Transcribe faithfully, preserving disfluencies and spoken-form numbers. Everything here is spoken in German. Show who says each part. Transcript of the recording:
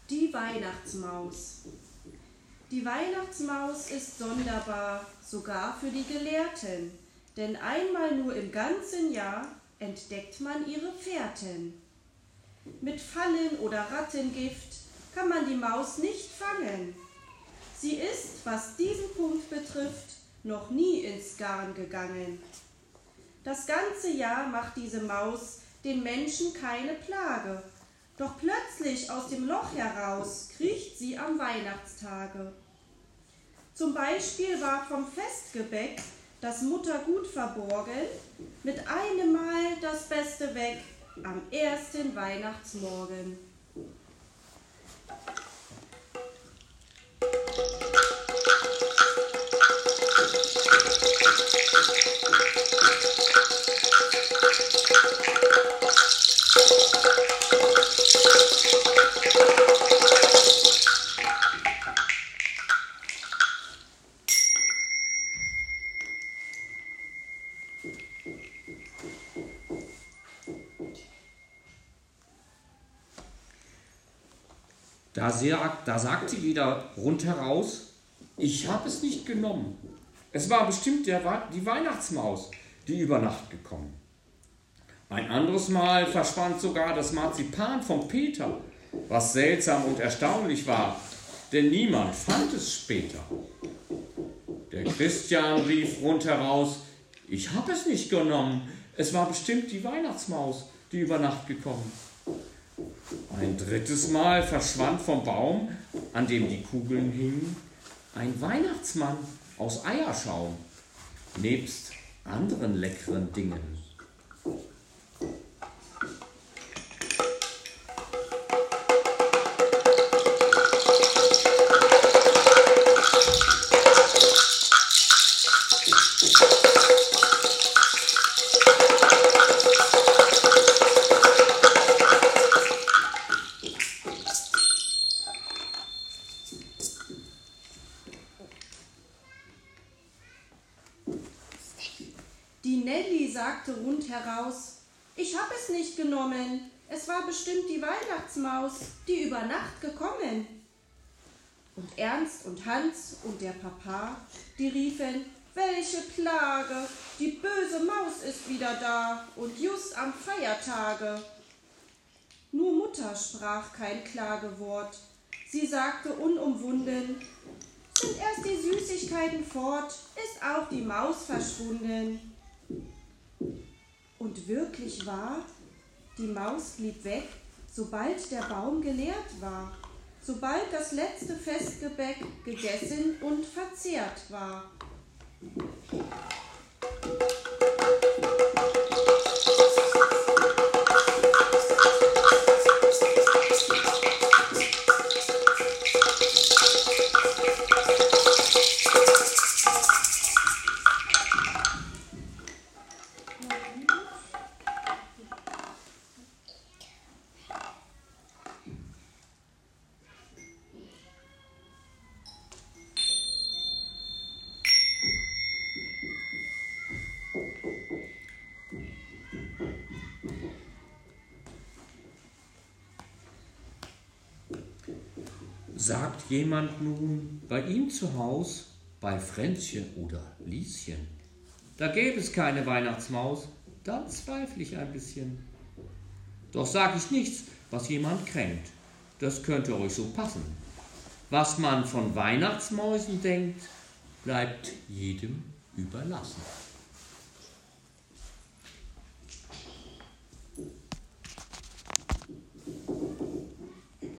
Speaker 1: Die Weihnachtsmaus. Die Weihnachtsmaus ist sonderbar, sogar für die Gelehrten, denn einmal nur im ganzen Jahr entdeckt man ihre Fährten. Mit Fallen oder Rattengift kann man die Maus nicht fangen. Sie ist, was diesen Punkt betrifft, noch nie ins Garn gegangen. Das ganze Jahr macht diese Maus den Menschen keine Plage, doch plötzlich aus dem Loch heraus kriecht sie am Weihnachtstage. Zum Beispiel war vom Festgebäck das Muttergut verborgen, mit einem Mal das Beste weg am ersten Weihnachtsmorgen.
Speaker 2: Da, sagt, da sagt sie wieder rundheraus, ich habe es nicht genommen. Es war bestimmt der, die Weihnachtsmaus, die über Nacht gekommen. Ein anderes Mal verschwand sogar das Marzipan von Peter, was seltsam und erstaunlich war, denn niemand fand es später. Der Christian rief rundheraus, ich habe es nicht genommen. Es war bestimmt die Weihnachtsmaus, die über Nacht gekommen. Ein drittes Mal verschwand vom Baum, an dem die Kugeln hingen, ein Weihnachtsmann aus Eierschaum, nebst anderen leckeren Dingen.
Speaker 1: Die Nelly sagte rundheraus, ich hab es nicht genommen, es war bestimmt die Weihnachtsmaus, die über Nacht gekommen. Und Ernst und Hans und der Papa, die riefen, welche Plage, die böse Maus ist wieder da und just am Feiertage. Nur Mutter sprach kein Klagewort, sie sagte unumwunden, sind erst die Süßigkeiten fort, ist auch die Maus verschwunden. Und wirklich wahr, die Maus blieb weg, sobald der Baum geleert war, sobald das letzte Festgebäck gegessen und verzehrt war.
Speaker 2: Sagt jemand nun bei ihm zu Haus, bei Fränzchen oder Lieschen, da gäbe es keine Weihnachtsmaus, dann zweifle ich ein bisschen. Doch sag ich nichts, was jemand kränkt, das könnte euch so passen. Was man von Weihnachtsmäusen denkt, bleibt jedem überlassen.